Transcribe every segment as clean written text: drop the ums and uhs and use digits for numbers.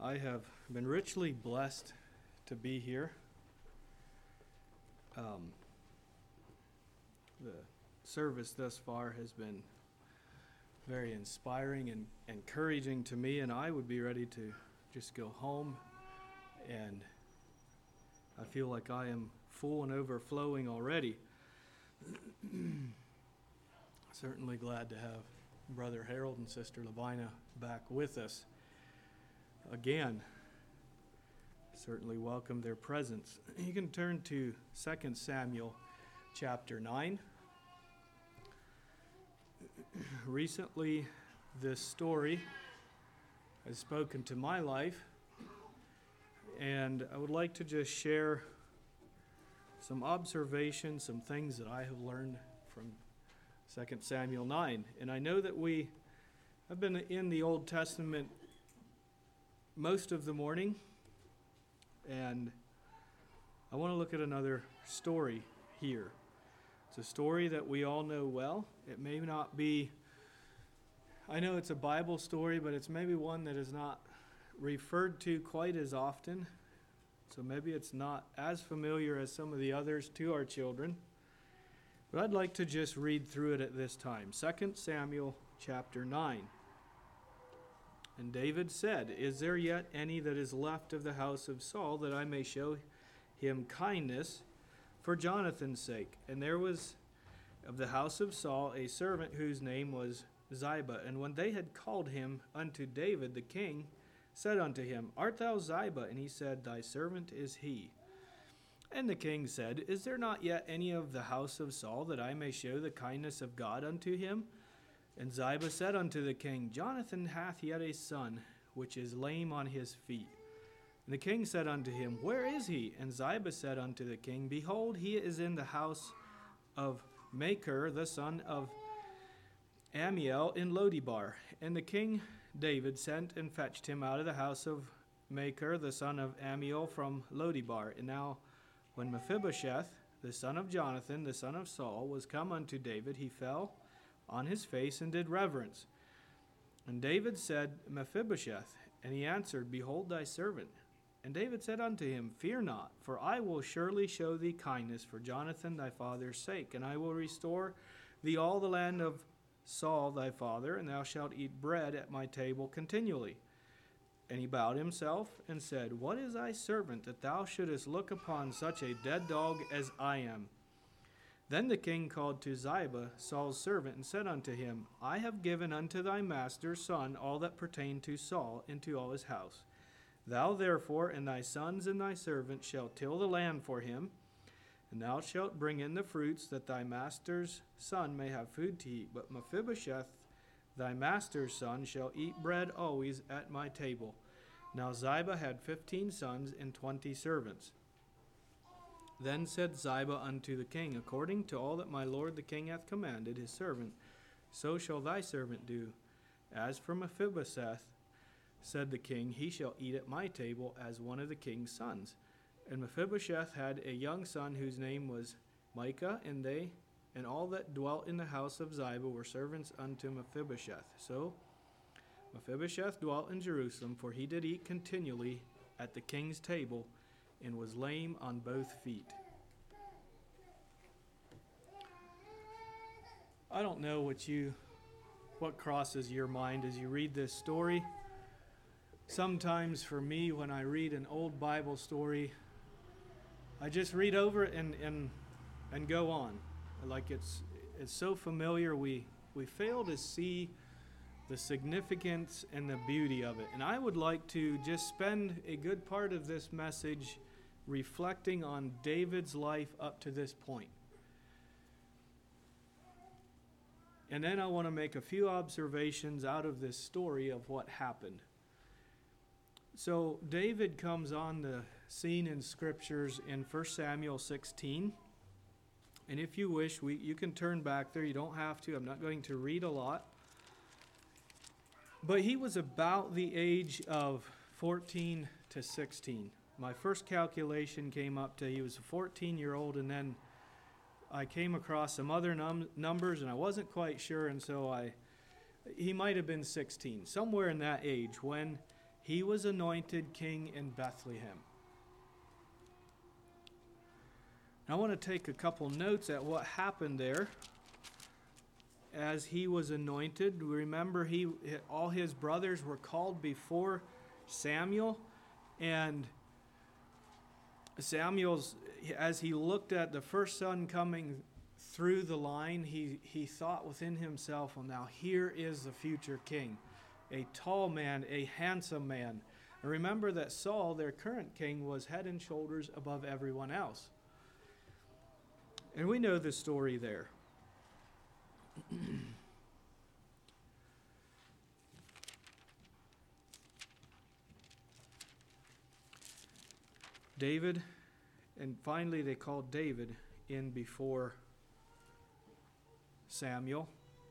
I have been richly blessed to be here. The service thus far has been very inspiring and encouraging to me, and I would be ready to just go home, and I feel like I am full and overflowing already. Certainly glad to have Brother Harold and Sister Lavina back with us again. Certainly welcome their presence. You can turn to 2 Samuel chapter 9. Recently, this story has spoken to my life, and I would like to just share some observations, some things that I have learned from 2 Samuel 9. And I know that we have been in the Old Testament most of the morning, and I want to look at another story here. It's a story that we all know well. It may not be, I know it's a Bible story, but it's maybe one that is not referred to quite as often. So maybe it's not as familiar as some of the others to our children. But I'd like to just read through it at this time. 2 Samuel chapter 9. And David said, "Is there yet any that is left of the house of Saul, that I may show him kindness for Jonathan's sake? And there was of the house of Saul a servant whose name was Ziba. And when they had called him unto David, the king said unto him, Art thou Ziba? And he said, Thy servant is he. And the king said, Is there not yet any of the house of Saul, that I may show the kindness of God unto him? And Ziba said unto the king, Jonathan hath yet a son, which is lame on his feet. And the king said unto him, Where is he? And Ziba said unto the king, Behold, he is in the house of Machir, the son of Ammiel, in Lodebar. And the king David sent and fetched him out of the house of Machir, the son of Ammiel, from Lodebar. And now when Mephibosheth, the son of Jonathan, the son of Saul, was come unto David, he fell on his face and did reverence. And David said, Mephibosheth. And he answered, Behold thy servant. And David said unto him, Fear not, for I will surely show thee kindness for Jonathan thy father's sake, and I will restore thee all the land of Saul thy father, and thou shalt eat bread at my table continually. And he bowed himself and said, What is thy servant, that thou shouldest look upon such a dead dog as I am? Then the king called to Ziba, Saul's servant, and said unto him, I have given unto thy master's son all that pertained to Saul, and to all his house. Thou therefore and thy sons and thy servants shall till the land for him, and thou shalt bring in the fruits, that thy master's son may have food to eat. But Mephibosheth, thy master's son, shall eat bread always at my table. Now Ziba had 15 sons and 20 servants. Then said Ziba unto the king, According to all that my lord the king hath commanded his servant, so shall thy servant do. As for Mephibosheth, said the king, he shall eat at my table as one of the king's sons. And Mephibosheth had a young son whose name was Micah, and they and all that dwelt in the house of Ziba were servants unto Mephibosheth. So Mephibosheth dwelt in Jerusalem, for he did eat continually at the king's table, and was lame on both feet. I don't know what crosses your mind as you read this story. Sometimes for me, when I read an old Bible story, I just read over it and go on. Like it's so familiar, we fail to see the significance and the beauty of it. And I would like to just spend a good part of this message reflecting on David's life up to this point. And then I want to make a few observations out of this story of what happened. So David comes on the scene in scriptures in 1 Samuel 16. And if you wish, you can turn back there. You don't have to. I'm not going to read a lot. But he was about the age of 14 to 16. My first calculation came up to he was a 14-year-old, and then I came across some other numbers, and I wasn't quite sure, and so he might have been 16, somewhere in that age when He was anointed king in Bethlehem. Now, I want to take a couple notes at what happened there as he was anointed. Remember, all his brothers were called before Samuel, and Samuel's, as he looked at the first son coming through the line, he thought within himself, well, now here is the future king, a tall man, a handsome man. And remember that Saul, their current king, was head and shoulders above everyone else. And we know the story there. David, and finally they called David in before Samuel.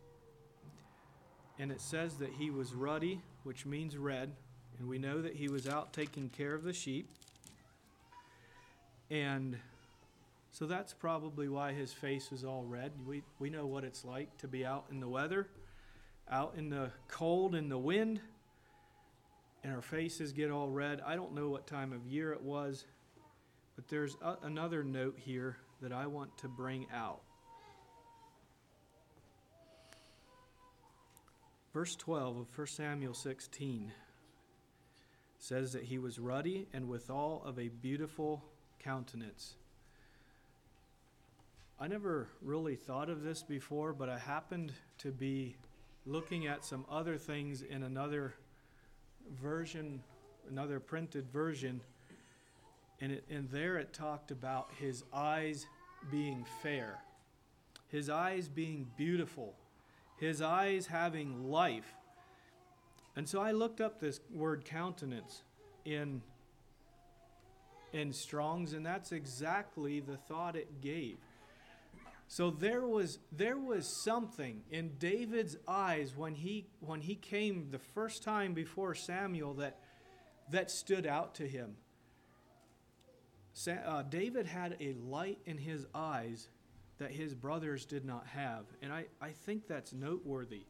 And it says that he was ruddy, which means red, and we know that he was out taking care of the sheep. And so that's probably why his face is all red. We know what it's like to be out in the weather, out in the cold and the wind, and our faces get all red. I don't know what time of year it was, but there's another note here that I want to bring out. Verse 12 of 1 Samuel 16 says that he was ruddy and withal of a beautiful countenance. I never really thought of this before, but I happened to be looking at some other things in another version, another printed version, and there it talked about his eyes being fair, his eyes being beautiful, his eyes having life. And so I looked up this word countenance in Strong's, and that's exactly the thought it gave. So there was something in David's eyes when he came the first time before Samuel that stood out to him. David had a light in his eyes that his brothers did not have, and I think that's noteworthy.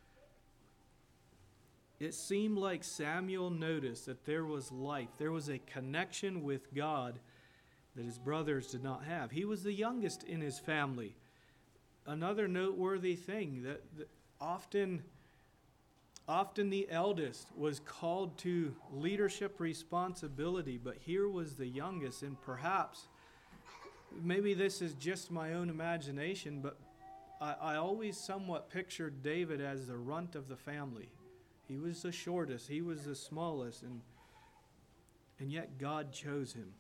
It seemed like Samuel noticed that there was life, there was a connection with God that his brothers did not have. He was the youngest in his family. Another noteworthy thing that often the eldest was called to leadership responsibility, but here was the youngest, and perhaps, maybe this is just my own imagination, but I always somewhat pictured David as the runt of the family. He was the shortest, he was the smallest, and yet God chose him.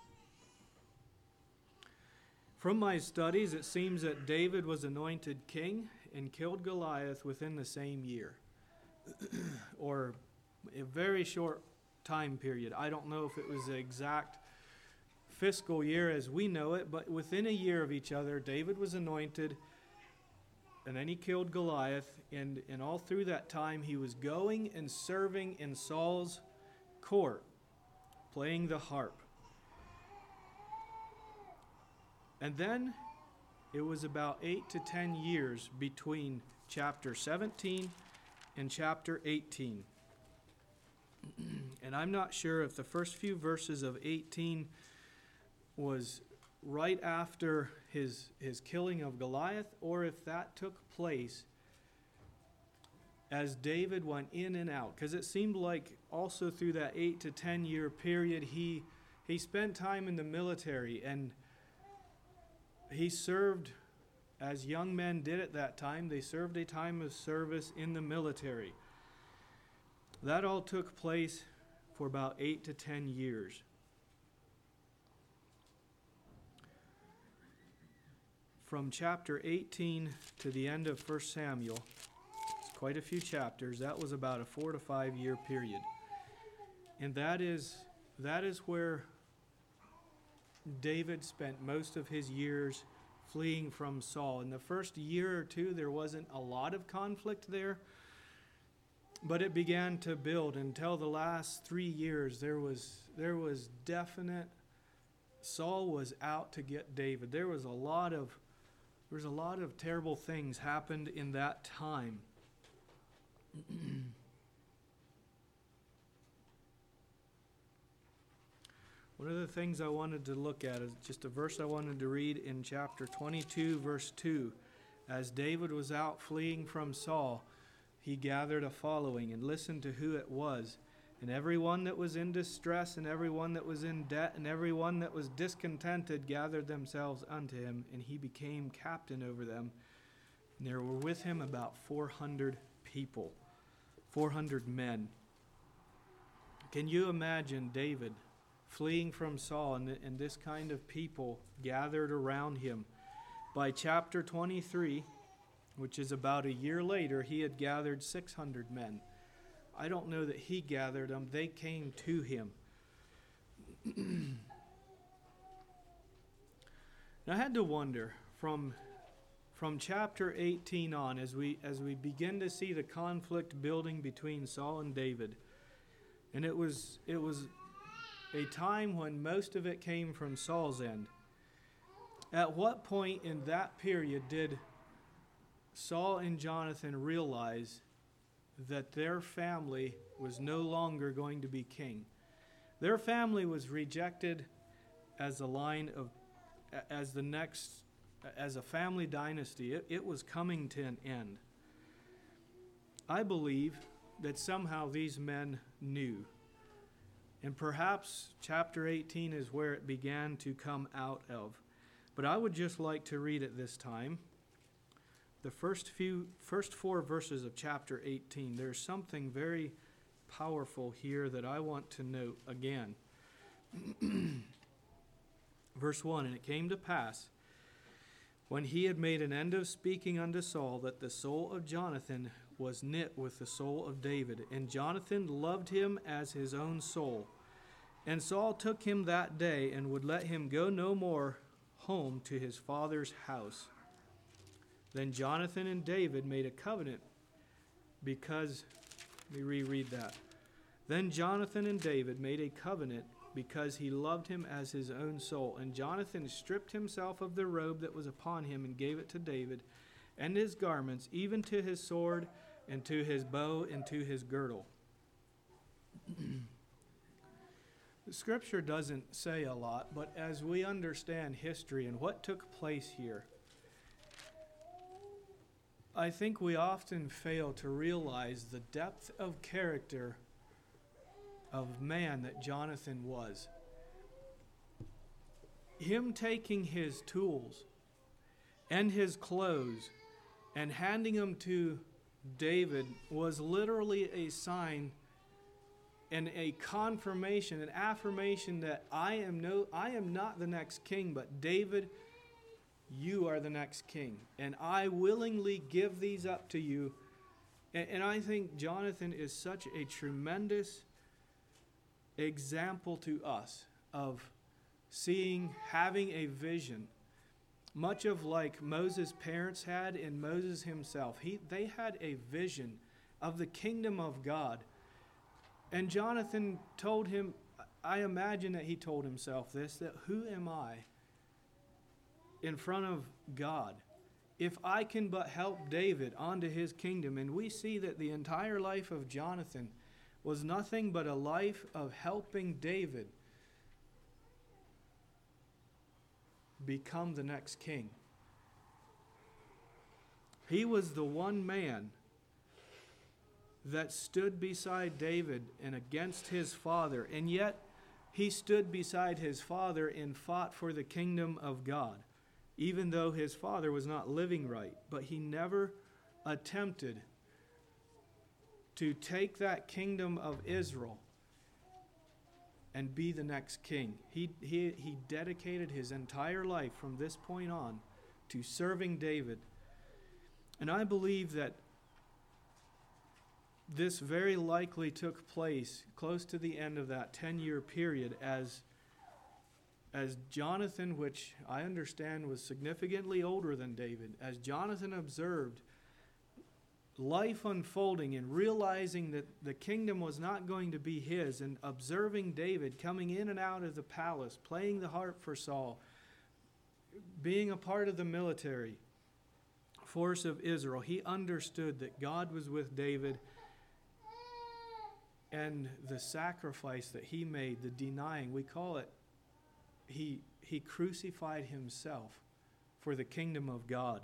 From my studies, it seems that David was anointed king and killed Goliath within the same year, or a very short time period. I don't know if it was the exact fiscal year as we know it, but within a year of each other, David was anointed, and then he killed Goliath, and all through that time, he was going and serving in Saul's court, playing the harp. And then it was about 8 to 10 years between chapter 17 and chapter 18. And I'm not sure if the first few verses of 18 was right after his killing of Goliath, or if that took place as David went in and out. Because it seemed like also through that 8 to 10 year period, he spent time in the military, and he served, as young men did at that time, they served a time of service in the military. That all took place for about 8 to 10 years. From chapter 18 to the end of 1 Samuel, it's quite a few chapters, that was about a 4 to 5 year period. And that is where David spent most of his years fleeing from Saul. In the first year or two, there wasn't a lot of conflict there, but it began to build until the last 3 years. There was definite, Saul was out to get David. There was a lot of terrible things happened in that time. One of the things I wanted to look at is just a verse I wanted to read in chapter 22, verse 2. As David was out fleeing from Saul, he gathered a following, and listened to who it was. And everyone that was in distress, and everyone that was in debt, and everyone that was discontented gathered themselves unto him, and he became captain over them. And there were with him about 400 people, 400 men. Can you imagine David fleeing from Saul and this kind of people gathered around him? By chapter 23, which is about a year later, he had gathered 600 men. I don't know that he gathered them. They came to him. And I had to wonder, from chapter 18 on, as we begin to see the conflict building between Saul and David, and it was a time when most of it came from Saul's end. At what point in that period did Saul and Jonathan realize that their family was no longer going to be king? Their family was rejected as a line of, as a family dynasty. It was coming to an end. I believe that somehow these men knew. And perhaps chapter 18 is where it began to come out of. But I would just like to read at this time the first four verses of chapter 18. There's something very powerful here that I want to note again. Verse 1, and it came to pass, when he had made an end of speaking unto Saul, that the soul of Jonathan was knit with the soul of David, and Jonathan loved him as his own soul. And Saul took him that day, and would let him go no more home to his father's house. Then Jonathan and David made a covenant because, let me reread that. Then Jonathan and David made a covenant because he loved him as his own soul. And Jonathan stripped himself of the robe that was upon him and gave it to David, and his garments, even to his sword, and to his bow, and to his girdle. The scripture doesn't say a lot, but as we understand history and what took place here, I think we often fail to realize the depth of character of man that Jonathan was. Him taking his tools and his clothes and handing them to David was literally a sign and a confirmation, an affirmation that I am not the next king, but David, you are the next king, and I willingly give these up to you. And I think Jonathan is such a tremendous example to us of having a vision, much of like Moses' parents had and Moses himself. They had a vision of the kingdom of God. And Jonathan told him, I imagine that he told himself this, that who am I in front of God if I can but help David onto his kingdom? And we see that the entire life of Jonathan was nothing but a life of helping David become the next king. He was the one man that stood beside David and against his father, and yet he stood beside his father and fought for the kingdom of God, even though his father was not living right. But he never attempted to take that kingdom of Israel and be the next king. He dedicated his entire life from this point on to serving David. And I believe that this very likely took place close to the end of that 10-year period as Jonathan, which I understand was significantly older than David, as Jonathan observed life unfolding and realizing that the kingdom was not going to be his, and observing David coming in and out of the palace, playing the harp for Saul, being a part of the military force of Israel, he understood that God was with David. And the sacrifice that he made, the denying, we call it he crucified himself for the kingdom of God.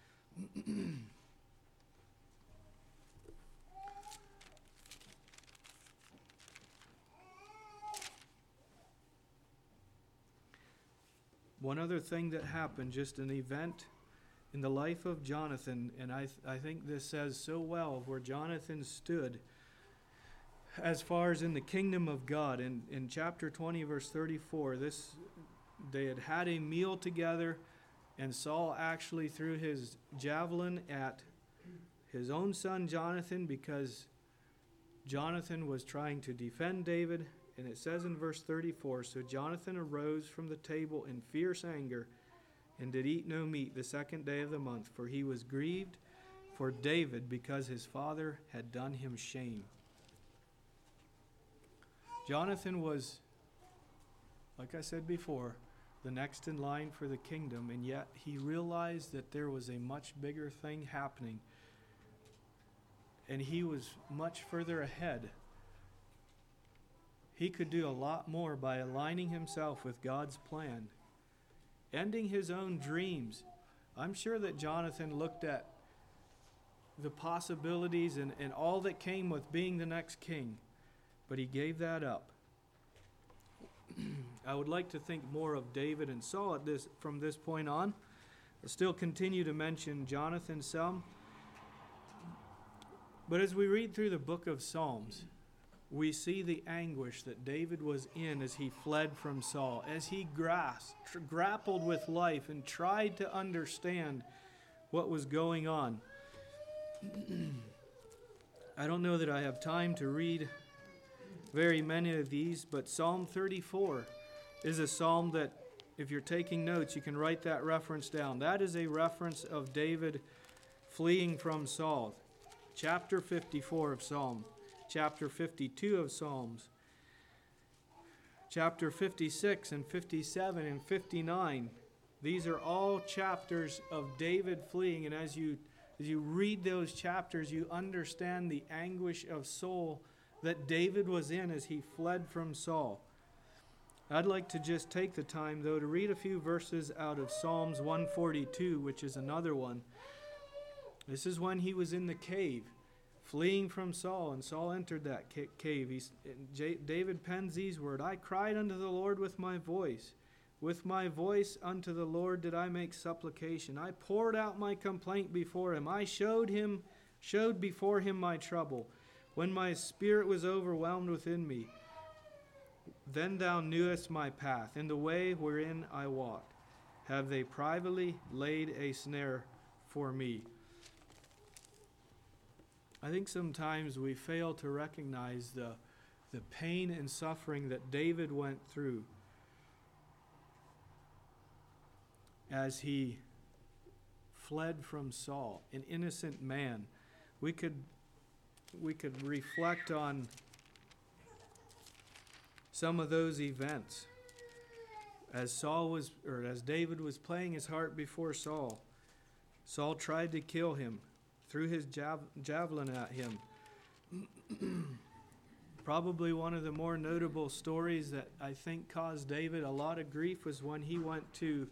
One other thing that happened, just an event in the life of Jonathan, and I think this says so well of where Jonathan stood as far as in the kingdom of God. In chapter 20, verse 34, they had a meal together, and Saul actually threw his javelin at his own son Jonathan because Jonathan was trying to defend David. And it says in verse 34, "So Jonathan arose from the table in fierce anger and did eat no meat the second day of the month, for he was grieved for David because his father had done him shame." Jonathan was, like I said before, the next in line for the kingdom, and yet he realized that there was a much bigger thing happening, and he was much further ahead. He could do a lot more by aligning himself with God's plan, ending his own dreams. I'm sure that Jonathan looked at the possibilities and all that came with being the next king, but he gave that up. I would like to think more of David and Saul from this point on. I'll still continue to mention Jonathan some. But as we read through the book of Psalms, we see the anguish that David was in as he fled from Saul, as he grappled with life and tried to understand what was going on. I don't know that I have time to read very many of these, but Psalm 34 is a psalm that, if you're taking notes, you can write that reference down. That is a reference of David fleeing from Saul. Chapter 54 of Psalm. Chapter 52 of Psalms, chapter 56 and 57 and 59. These are all chapters of David fleeing, and as you read those chapters, you understand the anguish of soul that David was in as he fled from Saul. I'd like to just take the time, though, to read a few verses out of Psalms 142, which is another one. This is when he was in the cave, fleeing from Saul, and Saul entered that cave. David pens these words, "I cried unto the Lord with my voice. With my voice unto the Lord did I make supplication. I poured out my complaint before him. I showed before him my trouble. When my spirit was overwhelmed within me, then thou knewest my path, in the way wherein I walked. Have they privately laid a snare for me?" I think sometimes we fail to recognize the pain and suffering that David went through as he fled from Saul, an innocent man. We could reflect on some of those events as David was playing his heart before Saul. Saul tried to kill him, threw his javelin at him. Probably one of the more notable stories that I think caused David a lot of grief was when he went to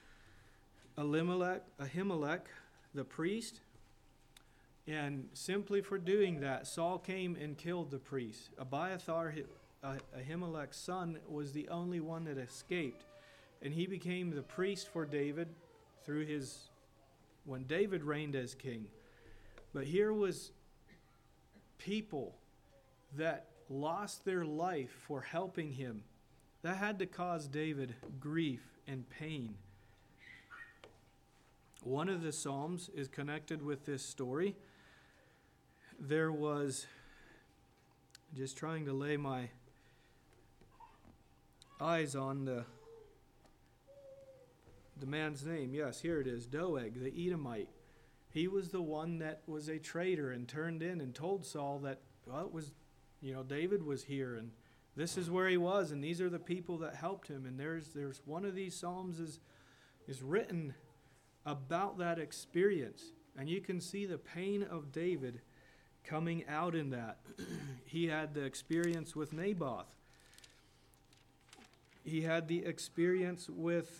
Ahimelech, the priest, and simply for doing that, Saul came and killed the priest. Abiathar, Ahimelech's son, was the only one that escaped, and he became the priest for David when David reigned as king. But here was people that lost their life for helping him. That had to cause David grief and pain. One of the Psalms is connected with this story. There was, just trying to lay my eyes on the man's name. Yes, here it is, Doeg, the Edomite. He was the one that was a traitor and turned in and told Saul that, David was here and this is where he was and these are the people that helped him. And there's one of these Psalms is written about that experience. And you can see the pain of David coming out in that. He had the experience with Naboth. He had the experience with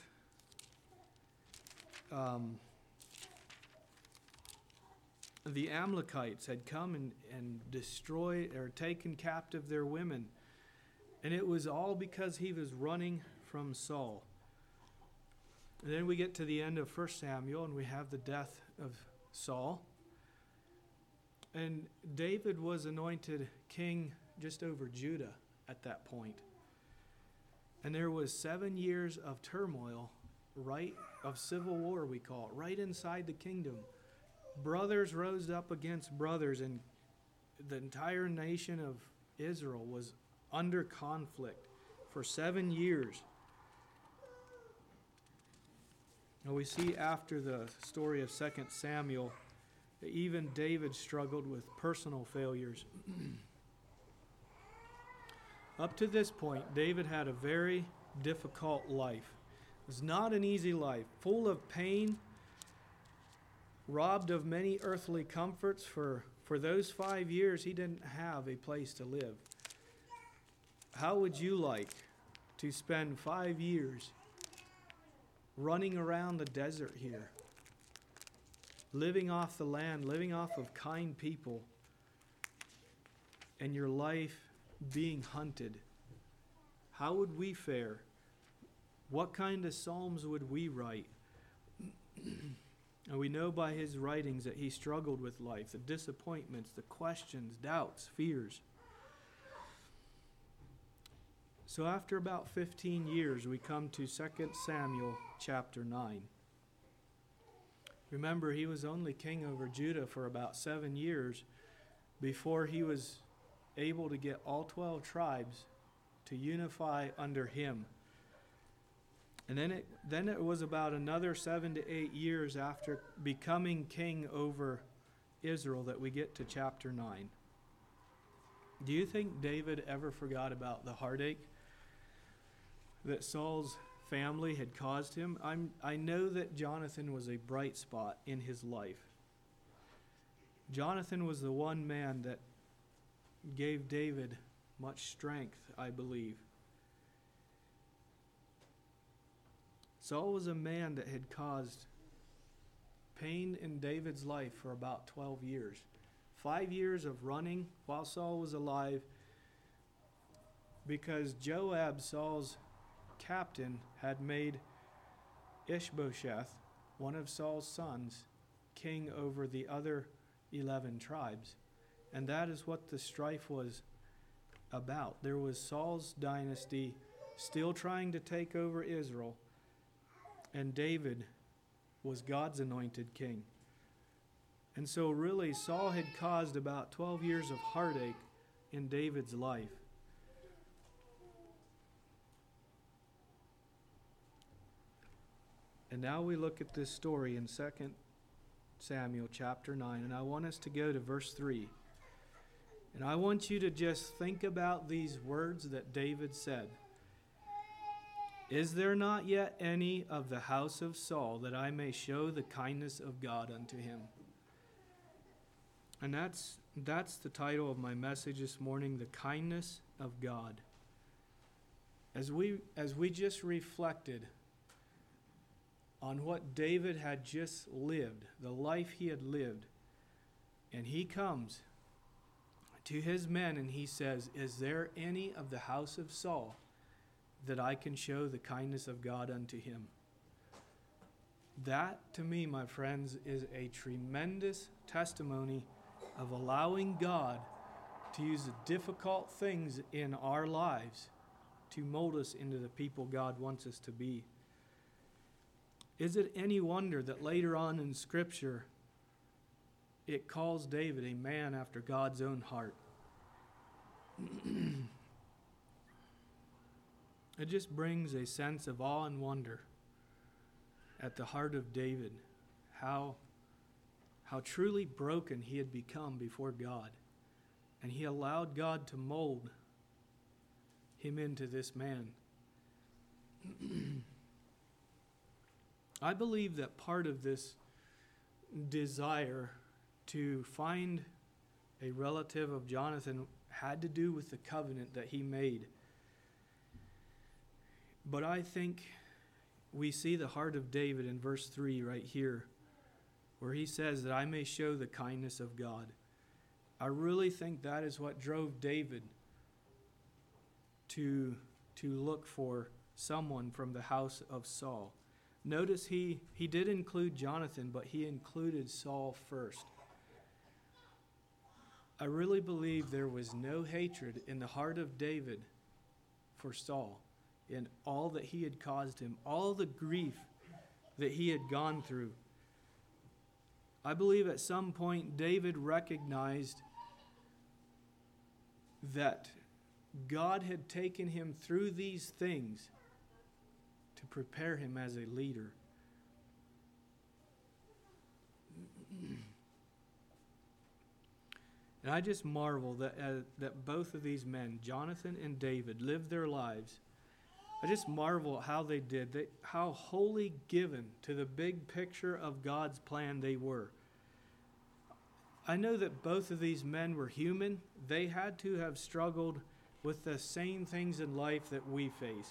the Amalekites had come and destroyed or taken captive their women. And it was all because he was running from Saul. And then we get to the end of 1 Samuel and we have the death of Saul. And David was anointed king just over Judah at that point. And there was 7 years of turmoil, of civil war we call it, right inside the kingdom. Brothers rose up against brothers, and the entire nation of Israel was under conflict for 7 years. Now we see after the story of 2 Samuel that even David struggled with personal failures. Up to this point, David had a very difficult life. It was not an easy life, full of pain, robbed of many earthly comforts. For those 5 years, he didn't have a place to live. How would you like to spend 5 years running around the desert here, living off the land, living off of kind people, and your life being hunted? How would we fare? What kind of psalms would we write? And we know by his writings that he struggled with life, the disappointments, the questions, doubts, fears. So after about 15 years, we come to 2 Samuel chapter 9. Remember, he was only king over Judah for about 7 years before he was able to get all 12 tribes to unify under him. And then it was about another 7 to 8 years after becoming king over Israel that we get to chapter 9. Do you think David ever forgot about the heartache that Saul's family had caused him? I know that Jonathan was a bright spot in his life. Jonathan was the one man that gave David much strength, I believe. Saul was a man that had caused pain in David's life for about 12 years. 5 years of running while Saul was alive because Joab, Saul's captain, had made Ishbosheth, one of Saul's sons, king over the other 11 tribes. And that is what the strife was about. There was Saul's dynasty still trying to take over Israel, and David was God's anointed king. And so really, Saul had caused about 12 years of heartache in David's life. And now we look at this story in 2 Samuel chapter 9, and I want us to go to verse 3. And I want you to just think about these words that David said. Is there not yet any of the house of Saul that I may show the kindness of God unto him? And that's the title of my message this morning, the kindness of God. As we just reflected on what David had just lived, the life he had lived, and he comes to his men and he says, is there any of the house of Saul that I can show the kindness of God unto him? That, to me, my friends, is a tremendous testimony of allowing God to use the difficult things in our lives to mold us into the people God wants us to be. Is it any wonder that later on in Scripture, it calls David a man after God's own heart? It just brings a sense of awe and wonder at the heart of David, how truly broken he had become before God. And he allowed God to mold him into this man. I believe that part of this desire to find a relative of Jonathan had to do with the covenant that he made. But I think we see the heart of David in verse 3 right here, where he says that I may show the kindness of God. I really think that is what drove David to look for someone from the house of Saul. Notice he did include Jonathan, but he included Saul first. I really believe there was no hatred in the heart of David for Saul in all that he had caused him, all the grief that he had gone through. I believe at some point David recognized that God had taken him through these things to prepare him as a leader. And I just marvel that both of these men, Jonathan and David, lived their lives. I just marvel how they did, how wholly given to the big picture of God's plan they were. I know that both of these men were human. They had to have struggled with the same things in life that we face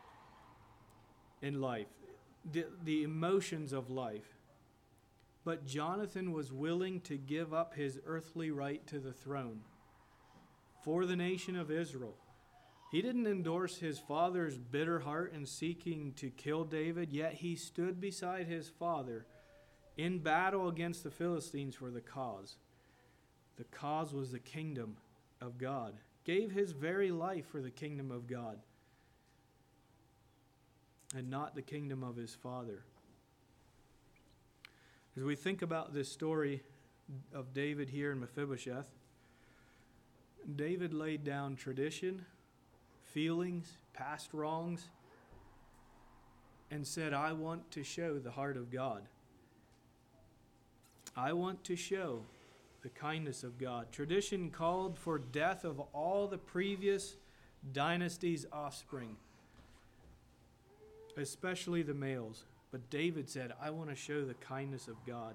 in life, the emotions of life. But Jonathan was willing to give up his earthly right to the throne for the nation of Israel. He didn't endorse his father's bitter heart in seeking to kill David, yet he stood beside his father in battle against the Philistines for the cause. The cause was the kingdom of God. Gave his very life for the kingdom of God and not the kingdom of his father. As we think about this story of David here in Mephibosheth, David laid down tradition, feelings, past wrongs, and said, I want to show the heart of God. I want to show the kindness of God. Tradition called for death of all the previous dynasty's offspring, especially the males. But David said, I want to show the kindness of God.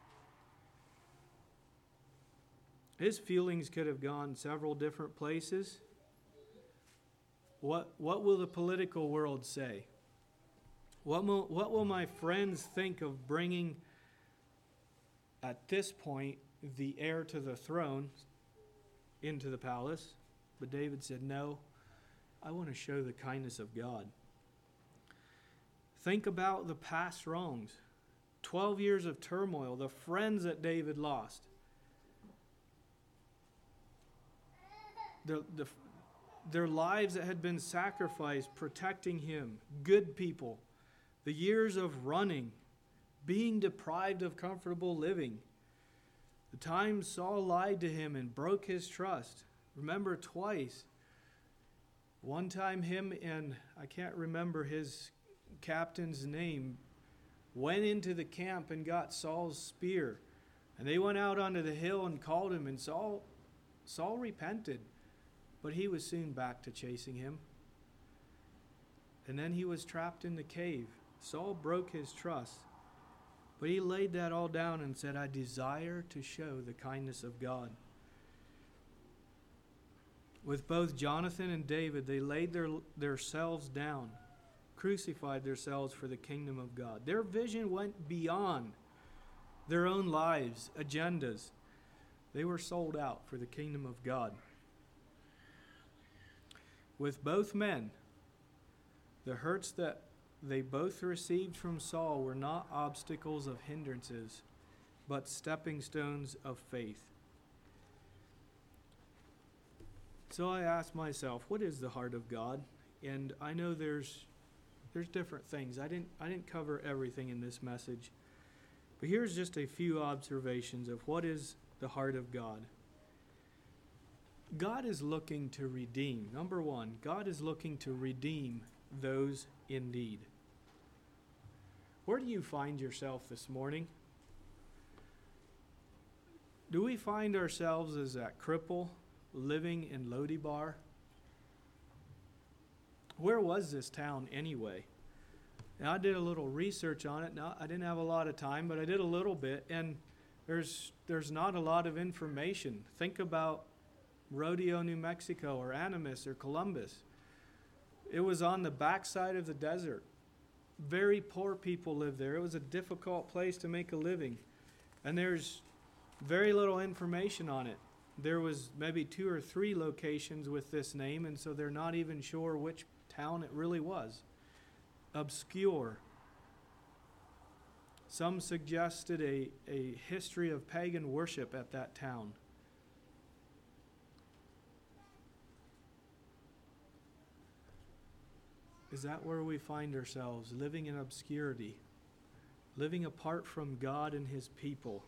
His feelings could have gone several different places. What will the political world say? What will my friends think of bringing, at this point, the heir to the throne into the palace? But David said, no, I want to show the kindness of God. Think about the past wrongs. 12 years of turmoil, the friends that David lost. Their lives that had been sacrificed protecting him. Good people. The years of running, being deprived of comfortable living. The times Saul lied to him and broke his trust. Remember twice. One time him and, I can't remember his captain's name, went into the camp and got Saul's spear. And they went out onto the hill and called him, and Saul repented. But he was soon back to chasing him. And then he was trapped in the cave. Saul broke his trust. But he laid that all down and said, I desire to show the kindness of God. With both Jonathan and David, they laid themselves down, crucified themselves for the kingdom of God. Their vision went beyond their own lives, agendas. They were sold out for the kingdom of God. With both men, the hurts that they both received from Saul were not obstacles of hindrances, but stepping stones of faith. So I asked myself, what is the heart of God? And I know there's different things. I didn't cover everything in this message. But here's just a few observations of what is the heart of God. God is looking to redeem. Number one, God is looking to redeem those in need. Where do you find yourself this morning? Do we find ourselves as that cripple living in Lo-debar? Where was this town anyway? Now, I did a little research on it. Now, I didn't have a lot of time, but I did a little bit, and there's not a lot of information. Think about Rodeo, New Mexico, or Animas, or Columbus. It was on the backside of the desert. Very poor people lived there. It was a difficult place to make a living. And there's very little information on it. There was maybe 2 or 3 locations with this name, and so they're not even sure which town it really was. Obscure. Some suggested a history of pagan worship at that town. Is that where we find ourselves, living in obscurity, living apart from God and his people?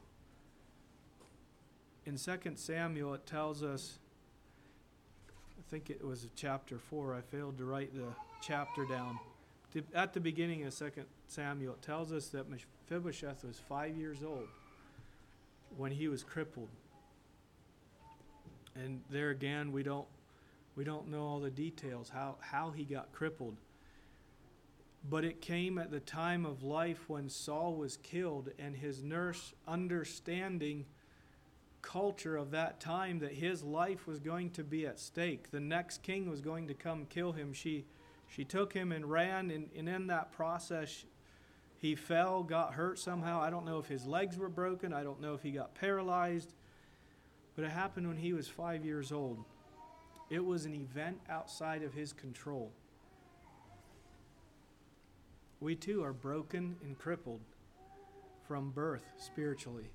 In 2 Samuel, it tells us, I think it was chapter 4, I failed to write the chapter down. At the beginning of 2 Samuel, it tells us that Mephibosheth was 5 years old when he was crippled. And there again, we don't know all the details, how he got crippled. But it came at the time of life when Saul was killed, and his nurse, understanding culture of that time, that his life was going to be at stake. The next king was going to come kill him. She took him and ran, and in that process, he fell, got hurt somehow. I don't know if his legs were broken. I don't know if he got paralyzed. But it happened when he was 5 years old. It was an event outside of his control. We too are broken and crippled from birth spiritually.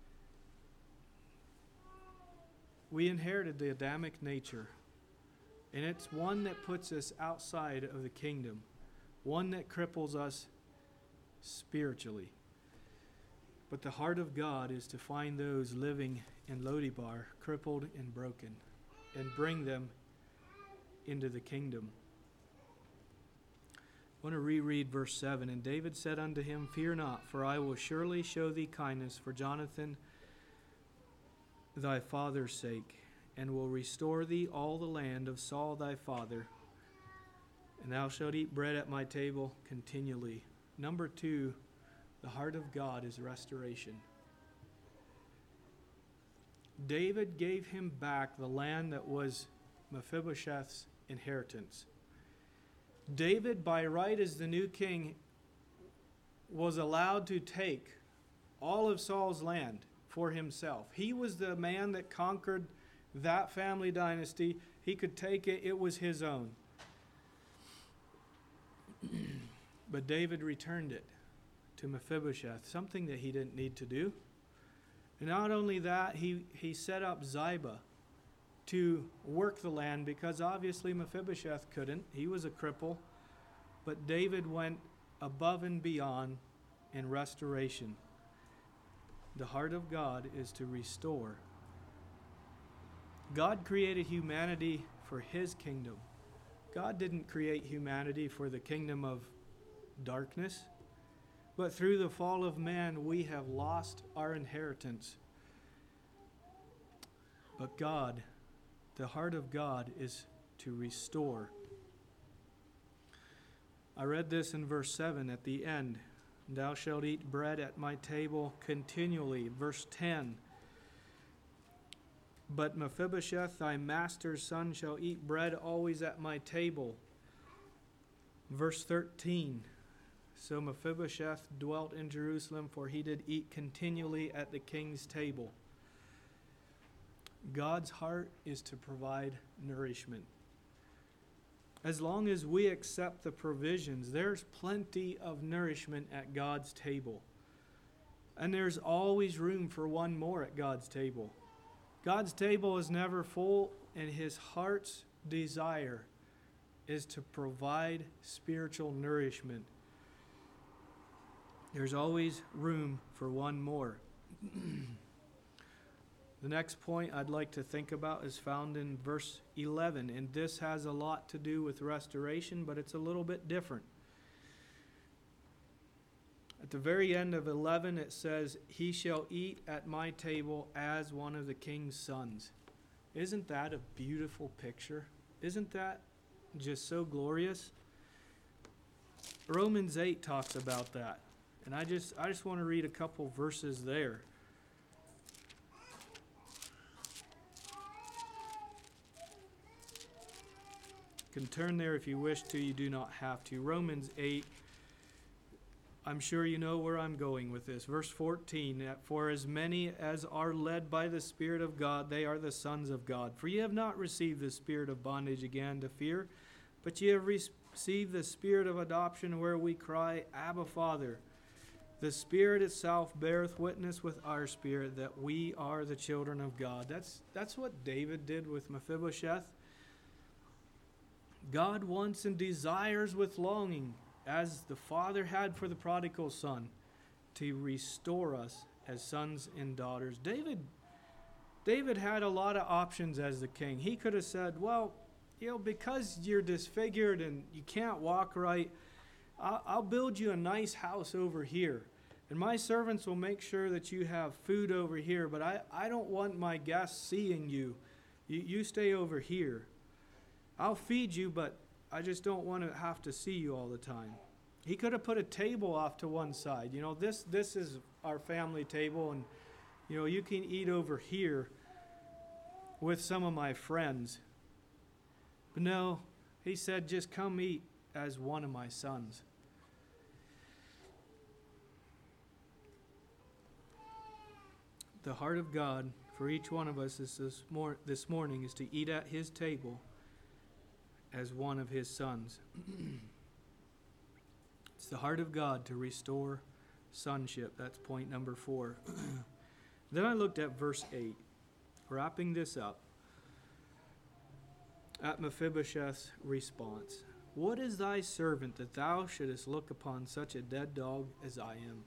We inherited the Adamic nature, and it's one that puts us outside of the kingdom, one that cripples us spiritually. But the heart of God is to find those living in Lo-debar, crippled and broken, and bring them into the kingdom. I want to reread verse 7. And David said unto him, Fear not, for I will surely show thee kindness for Jonathan thy father's sake, and will restore thee all the land of Saul thy father, and thou shalt eat bread at my table continually. Number 2, the heart of God is restoration. David gave him back the land that was Mephibosheth's inheritance. David, by right as the new king, was allowed to take all of Saul's land for himself. He was the man that conquered that family dynasty. He could take it. It was his own. But David returned it to Mephibosheth, something that he didn't need to do. And not only that, he set up Ziba to work the land, because obviously Mephibosheth couldn't. He was a cripple. But David went above and beyond in restoration. The heart of God is to restore. God created humanity for his kingdom. God didn't create humanity for the kingdom of darkness. But through the fall of man, we have lost our inheritance. But God, the heart of God is to restore. I read this in verse 7 at the end. Thou shalt eat bread at my table continually. Verse 10. But Mephibosheth, thy master's son, shall eat bread always at my table. Verse 13. So Mephibosheth dwelt in Jerusalem, for he did eat continually at the king's table. God's heart is to provide nourishment. As long as we accept the provisions, there's plenty of nourishment at God's table. And there's always room for one more at God's table. God's table is never full, and his heart's desire is to provide spiritual nourishment. There's always room for one more. The next point I'd like to think about is found in verse 11, and this has a lot to do with restoration, but it's a little bit different. At the very end of 11, it says, He shall eat at my table as one of the king's sons. Isn't that a beautiful picture? Isn't that just so glorious? Romans 8 talks about that, and I just want to read a couple verses there. can turn there if you wish to. You do not have to. Romans 8. I'm sure you know where I'm going with this. Verse 14, for as many as are led by the Spirit of God, they are the sons of God. For ye have not received the spirit of bondage again to fear, but ye have received the spirit of adoption, where we cry, Abba, Father. The Spirit itself beareth witness with our spirit that we are the children of God. That's what David did with Mephibosheth. God wants and desires with longing, as the Father had for the prodigal son, to restore us as sons and daughters. David had a lot of options as the king. He could have said, well, because you're disfigured and you can't walk right, I'll build you a nice house over here. And my servants will make sure that you have food over here, but I don't want my guests seeing you. You stay over here. I'll feed you, but I just don't want to have to see you all the time. He could have put a table off to one side. This is our family table, and you can eat over here with some of my friends. But no, he said, just come eat as one of my sons. The heart of God for each one of us this morning is to eat at his table as one of his sons. It's the heart of God to restore sonship. That's point number 4. Then I looked at verse 8, wrapping this up, at Mephibosheth's response. What is thy servant that thou shouldest look upon such a dead dog as I am?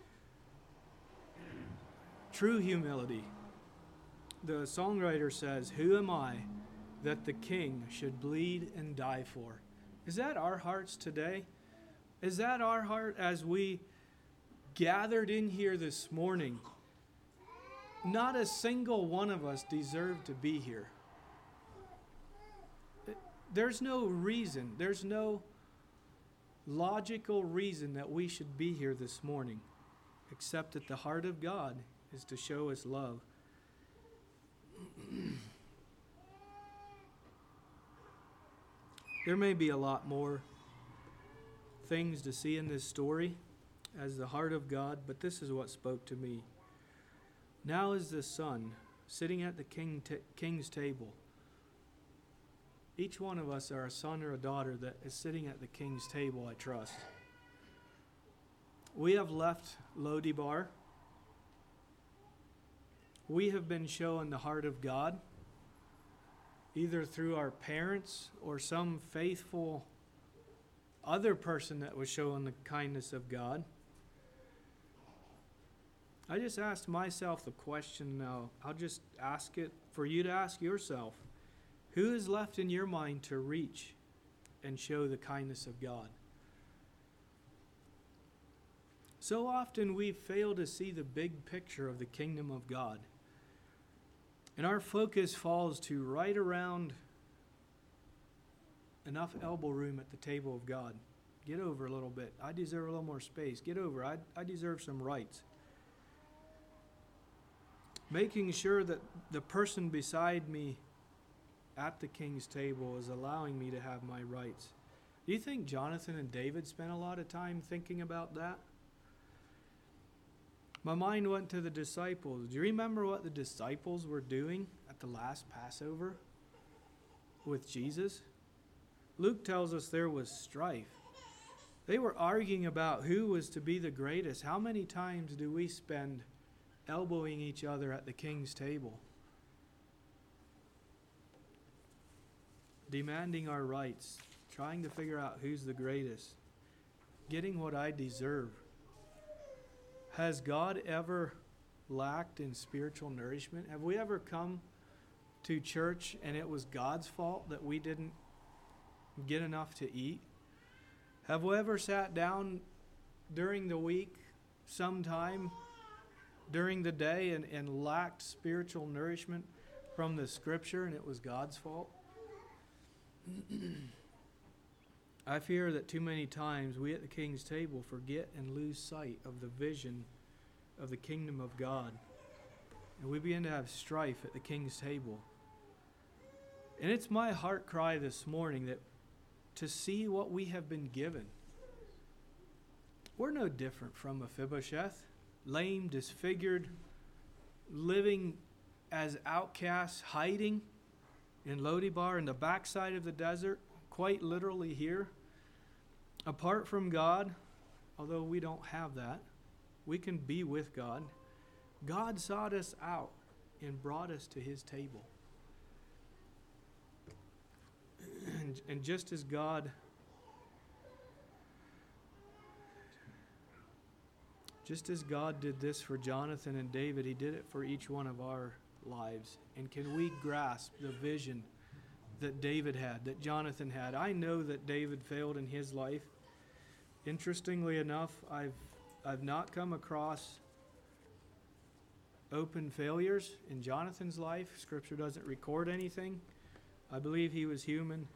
True humility. The songwriter says, who am I that the king should bleed and die for? Is that our hearts today? Is that our heart as we gathered in here this morning? Not a single one of us deserved to be here. There's no reason, there's no logical reason that we should be here this morning, except that the heart of God is to show us love. There may be a lot more things to see in this story as the heart of God, but this is what spoke to me. Now is the son sitting at the king's table. Each one of us are a son or a daughter that is sitting at the king's table, I trust. We have left Lo-debar. We have been shown the heart of God, either through our parents or some faithful other person that was showing the kindness of God. I just asked myself the question now. I'll just ask it for you to ask yourself. Who is left in your mind to reach and show the kindness of God? So often we fail to see the big picture of the kingdom of God. And our focus falls to right around enough elbow room at the table of God. Get over a little bit. I deserve a little more space. Get over. I deserve some rights. Making sure that the person beside me at the king's table is allowing me to have my rights. Do you think Jonathan and David spent a lot of time thinking about that? My mind went to the disciples. Do you remember what the disciples were doing at the last Passover with Jesus? Luke tells us there was strife. They were arguing about who was to be the greatest. How many times do we spend elbowing each other at the king's table? Demanding our rights, trying to figure out who's the greatest, getting what I deserve. Has God ever lacked in spiritual nourishment? Have we ever come to church and it was God's fault that we didn't get enough to eat? Have we ever sat down during the week, sometime during the day, and lacked spiritual nourishment from the scripture and it was God's fault? I fear that too many times we at the king's table forget and lose sight of the vision of the kingdom of God. And we begin to have strife at the king's table. And it's my heart cry this morning that to see what we have been given. We're no different from Mephibosheth, lame, disfigured, living as outcasts, hiding in Lodibar in the backside of the desert, quite literally here. Apart from God, although we don't have that, we can be with God. God sought us out and brought us to his table. And just as God did this for Jonathan and David, he did it for each one of our lives. And can we grasp the vision that David had, that Jonathan had? I know that David failed in his life. Interestingly enough, I've not come across open failures in Jonathan's life. Scripture doesn't record anything. I believe he was human.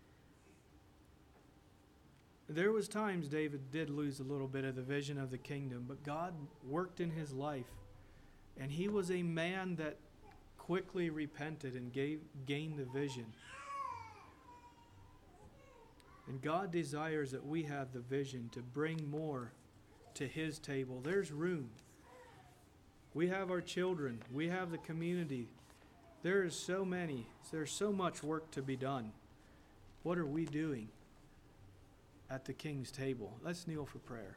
There was times David did lose a little bit of the vision of the kingdom, but God worked in his life. And he was a man that quickly repented and gained the vision. And God desires that we have the vision to bring more to his table. There's room. We have our children. We have the community. There's so much work to be done. What are we doing at the King's table? Let's kneel for prayer.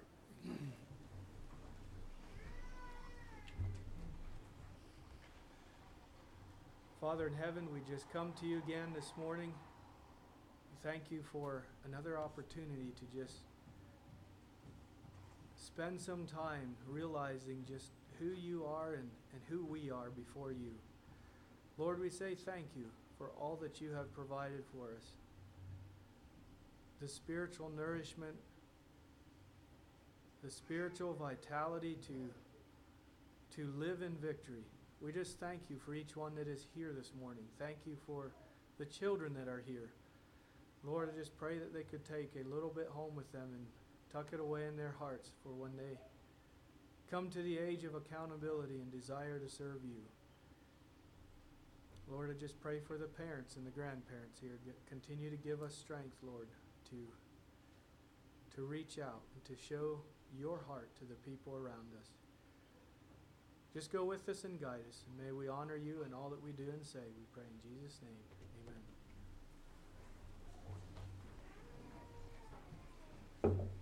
Father in heaven, we just come to you again this morning. We thank you for another opportunity to just spend some time realizing just who you are and who we are before you. Lord, we say thank you for all that you have provided for us. The spiritual nourishment, the spiritual vitality to live in victory. We just thank you for each one that is here this morning. Thank you for the children that are here. Lord, I just pray that they could take a little bit home with them and tuck it away in their hearts for when they come to the age of accountability and desire to serve you. Lord, I just pray for the parents and the grandparents here. Continue to give us strength, Lord, to reach out and to show your heart to the people around us. Just go with us and guide us. And may we honor you in all that we do and say. We pray in Jesus' name. Amen.